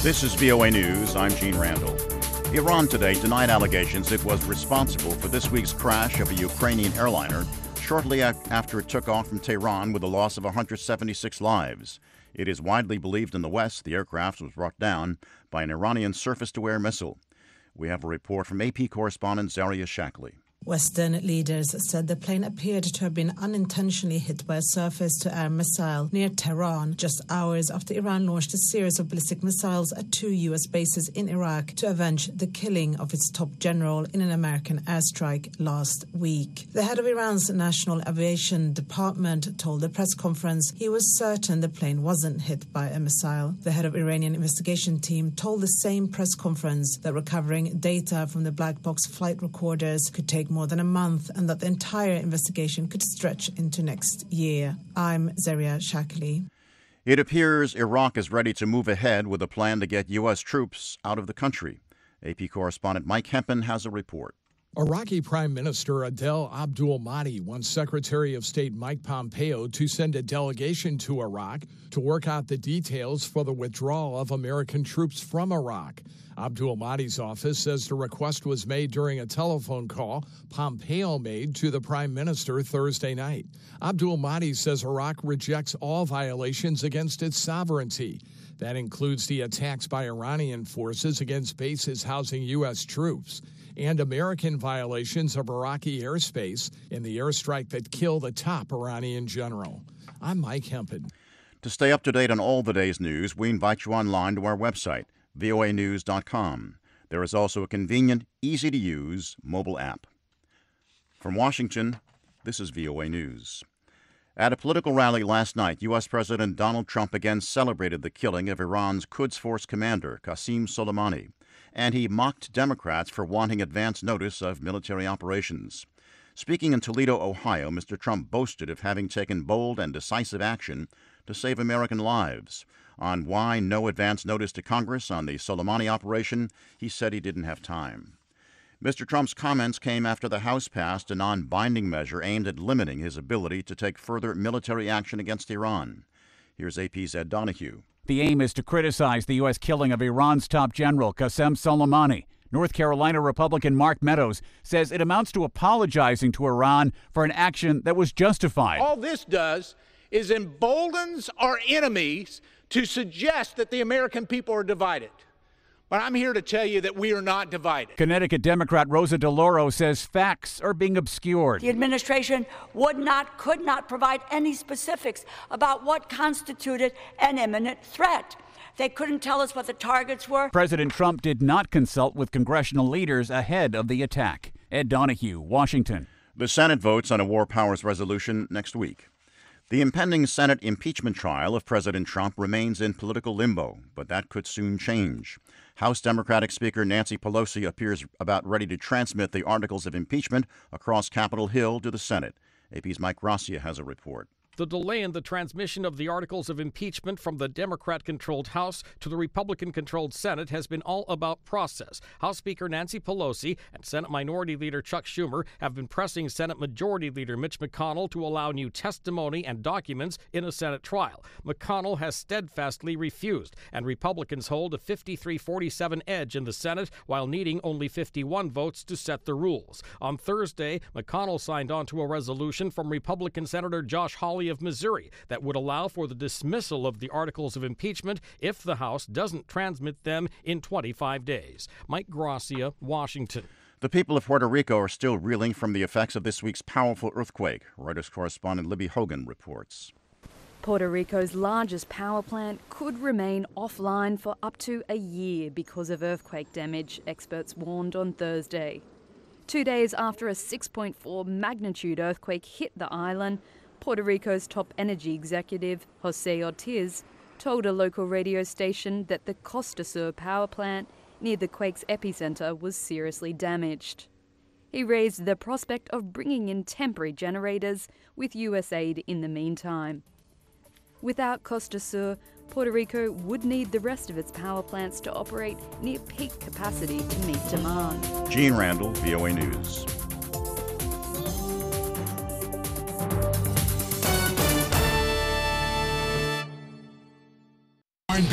This is VOA News. I'm Gene Randall. Iran today denied allegations it was responsible for this week's crash of a Ukrainian airliner shortly after it took off from Tehran with a loss of 176 lives. It is widely believed in the West the aircraft was brought down by an Iranian surface-to-air missile. We have a report from AP correspondent Zaria Shackley. Western leaders said the plane appeared to have been unintentionally hit by a surface-to-air missile near Tehran just hours after Iran launched a series of ballistic missiles at 2 U.S. bases in Iraq to avenge the killing of its top general in an American airstrike last week. The head of Iran's National Aviation Department told the press conference he was certain the plane wasn't hit by a missile. The head of Iranian investigation team told the same press conference that recovering data from the black box flight recorders could take more than a month and that the entire investigation could stretch into next year. I'm Zaria Shackley. It appears Iraq is ready to move ahead with a plan to get U.S. troops out of the country. AP correspondent Mike Hempen has a report. Iraqi Prime Minister Adel Abdul Mahdi wants Secretary of State Mike Pompeo to send a delegation to Iraq to work out the details for the withdrawal of American troops from Iraq. Abdul Mahdi's office says the request was made during a telephone call Pompeo made to the Prime Minister Thursday night. Abdul Mahdi says Iraq rejects all violations against its sovereignty. That includes the attacks by Iranian forces against bases housing U.S. troops and American violations of Iraqi airspace in the airstrike that killed a top Iranian general. I'm Mike Hempen. To stay up to date on all the day's news, we invite you online to our website, voanews.com. There is also a convenient, easy-to-use mobile app. From Washington, this is VOA News. At a political rally last night, U.S. President Donald Trump again celebrated the killing of Iran's Quds Force commander, Qasem Soleimani, and he mocked Democrats for wanting advance notice of military operations. Speaking in Toledo, Ohio, Mr. Trump boasted of having taken bold and decisive action to save American lives. On why no advance notice to Congress on the Soleimani operation, he said he didn't have time. Mr. Trump's comments came after the House passed a non-binding measure aimed at limiting his ability to take further military action against Iran. Here's AP's Ed Donahue. The aim is to criticize the U.S. killing of Iran's top general, Qasem Soleimani. North Carolina Republican Mark Meadows says it amounts to apologizing to Iran for an action that was justified. All this does is emboldens our enemies to suggest that the American people are divided. But I'm here to tell you that we are not divided. Connecticut Democrat Rosa DeLauro says facts are being obscured. The administration could not provide any specifics about what constituted an imminent threat. They couldn't tell us what the targets were. President Trump did not consult with congressional leaders ahead of the attack. Ed Donahue, Washington. The Senate votes on a war powers resolution next week. The impending Senate impeachment trial of President Trump remains in political limbo, but that could soon change. House Democratic Speaker Nancy Pelosi appears about ready to transmit the articles of impeachment across Capitol Hill to the Senate. AP's Mike Gracia has a report. The delay in the transmission of the articles of impeachment from the Democrat-controlled House to the Republican-controlled Senate has been all about process. House Speaker Nancy Pelosi and Senate Minority Leader Chuck Schumer have been pressing Senate Majority Leader Mitch McConnell to allow new testimony and documents in a Senate trial. McConnell has steadfastly refused, and Republicans hold a 53-47 edge in the Senate while needing only 51 votes to set the rules. On Thursday, McConnell signed on to a resolution from Republican Senator Josh Hawley of Missouri that would allow for the dismissal of the articles of impeachment if the House doesn't transmit them in 25 days. Mike Gracia, Washington. The people of Puerto Rico are still reeling from the effects of this week's powerful earthquake. Reuters correspondent Libby Hogan reports. Puerto Rico's largest power plant could remain offline for up to a year because of earthquake damage, experts warned on Thursday. 2 days after a 6.4 magnitude earthquake hit the island, Puerto Rico's top energy executive, Jose Ortiz, told a local radio station that the Costa Sur power plant near the quake's epicenter was seriously damaged. He raised the prospect of bringing in temporary generators with US aid in the meantime. Without Costa Sur, Puerto Rico would need the rest of its power plants to operate near peak capacity to meet demand. Gene Randall, VOA News.